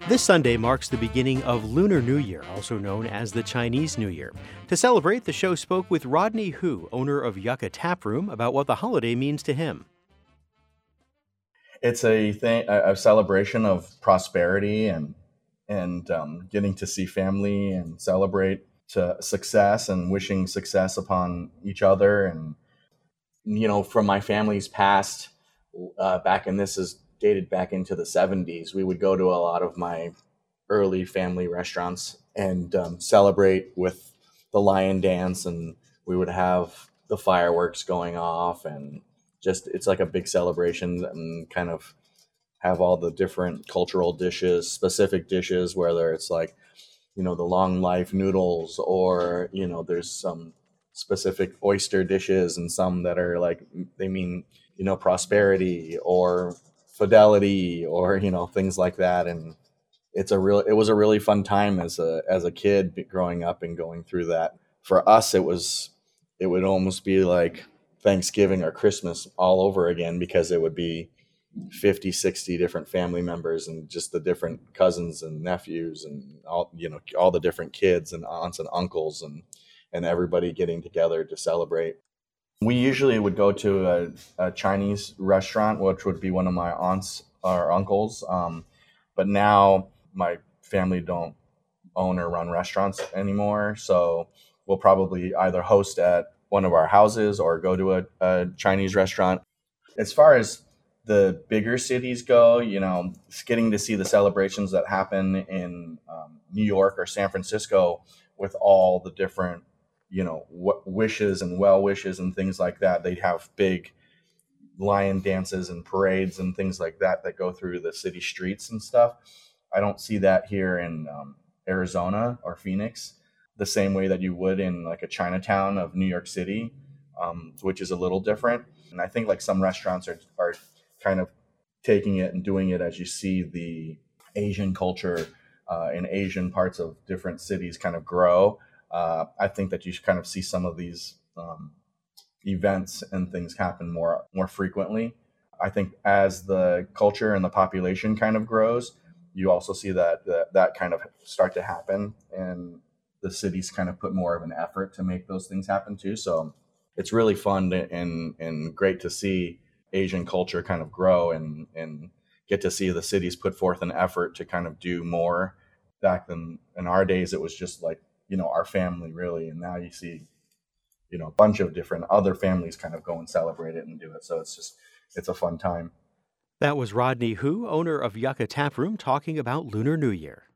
This Sunday marks the beginning of Lunar New Year, also known as the Chinese New Year. To celebrate, the show spoke with Rodney Hu, owner of Yucca Tap Room, about what the holiday means to him. It's a celebration of prosperity and getting to see family and celebrate to success and wishing success upon each other. And from my family's past, back in this is dated back into the 70s, we would go to a lot of my early family restaurants and celebrate with the lion dance, and we would have the fireworks going off, and just it's like a big celebration, and kind of have all the different cultural dishes, specific dishes, whether it's like the long life noodles, or there's some specific oyster dishes, and some that are like they mean prosperity or fidelity, or things like that. And it was a really fun time as a kid growing up and going through that. For us, it would almost be like Thanksgiving or Christmas all over again, because it would be 50, 60 different family members, and just the different cousins and nephews, and all the different kids and aunts and uncles, and everybody getting together to celebrate. We usually would go to a Chinese restaurant, which would be one of my aunts or uncles. But now my family don't own or run restaurants anymore. So we'll probably either host at one of our houses or go to a Chinese restaurant. As far as the bigger cities go, getting to see the celebrations that happen in New York or San Francisco with all the different wishes and well wishes and things like that. They have big lion dances and parades and things like that go through the city streets and stuff. I don't see that here in Arizona or Phoenix the same way that you would in like a Chinatown of New York City, which is a little different. And I think like some restaurants are kind of taking it and doing it as you see the Asian culture in Asian parts of different cities kind of grow. I think that you should kind of see some of these events and things happen more frequently. I think as the culture and the population kind of grows, you also see that kind of start to happen, and the cities kind of put more of an effort to make those things happen too. So it's really fun and great to see Asian culture kind of grow and get to see the cities put forth an effort to kind of do more. Back then in our days, it was just like, our family really. And now you see, a bunch of different other families kind of go and celebrate it and do it. So it's a fun time. That was Rodney Hu, owner of Yucca Tap Room, talking about Lunar New Year.